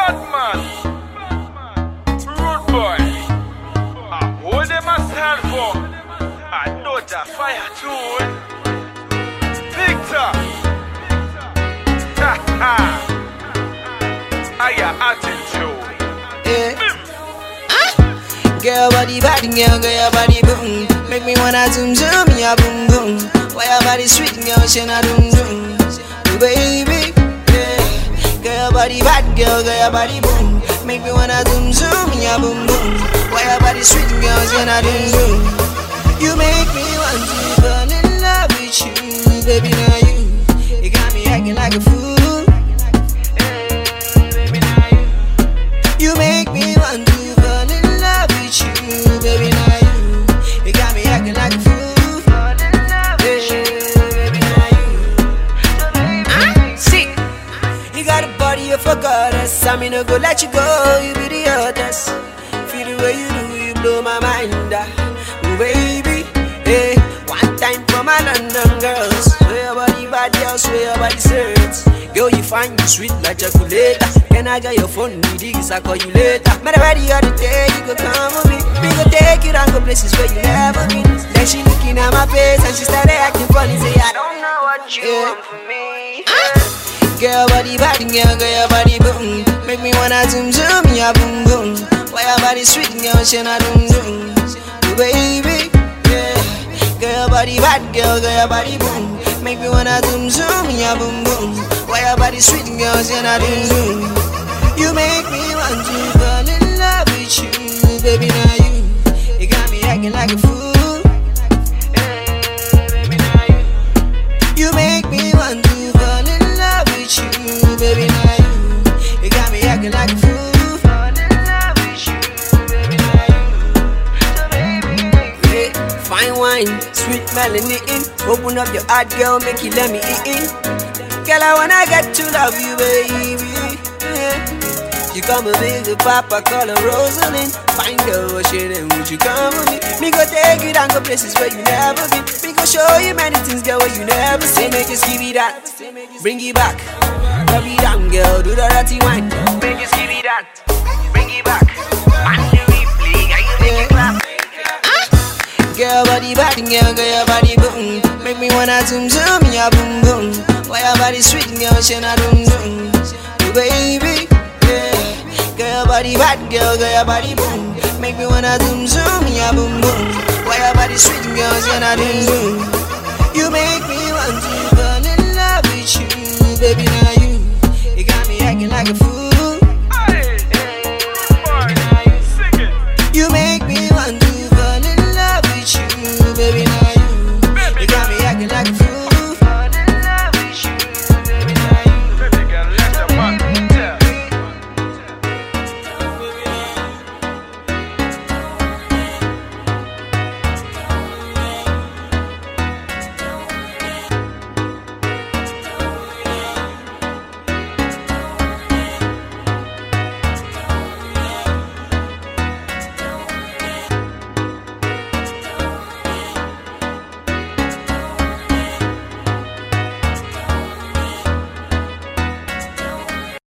Batman, Rude Boy, hold them a stand for, Dota Fire Tool, Victor, Aya attitude. Girl body bad, girl your body boom. Make me wanna zoom zoom, yeah boom boom. Why your body sweet, girl she na doom doom. Oh, baby, yeah. Girl body bad, girl your body boom. Make me wanna zoom zoom, yeah boom boom. Why your body sweet, girl she na doom doom. You make me want to fall in love with you, baby. Now you got me acting like a fool. Baby, now you make me want to fall in love with you, baby. Now you got me acting like a fool. Fall in love with you, baby. Now you. See, you got a body of a goddess. I'm gonna go let you go. You be the others. Feel the way you do, you blow my mind. Oh, baby, hey. One time for my London girls. Swear your body bad, girl, swear your body certs. Girl, you find you sweet like chocolate. Can I get your phone? Need this, I call you later. Matter ready other day, you go come with me. We go take you down to places where you never been. Then she looking at my face and she started acting funny. Say, I don't know what you want from me. Girl, body bad, girl your body boom. Make me wanna zoom zoom, yeah boom boom. Why your body sweet, girl, she na doom doom. Oh, baby, yeah. Girl, body bad, girl your body boom. Make me wanna zoom zoom, yeah boom boom. Why your body sweet, girl, she na doom doom. You make me want to fall in love with you, baby. Now you got me acting like a fool. Baby, now you make me want to fall in love with you, baby. Now you got me acting like a fool. Fall in love with you, baby. Now you. So baby, yeah. Fine wine, sweet melody in. Open up your heart, girl, make you let me in. Girl, I wanna get to love you, baby. Yeah. You come a big papa, call her Rosalind. Find girl, shit, and would you come with me? Me go take you down to places where you never been. Me go show you many things, girl, where you never seen. Make you give me that, bring it back. Rub it down, girl, do the dirty wine. Make you give me that, bring it back. And the replay, girl, you make it clap. Girl, body bad, girl your body boom. Make me wanna zoom zoom, yeah boom boom. Why your body sweet, girl, she na doom doom. Oh, baby, yeah. Girl, body bad, girl your body boom. Make me wanna zoom zoom, yeah boom boom. Why your body sweet, girl, she na doom doom. You make me want to fall in love with you, baby. Now you got me acting like a fool.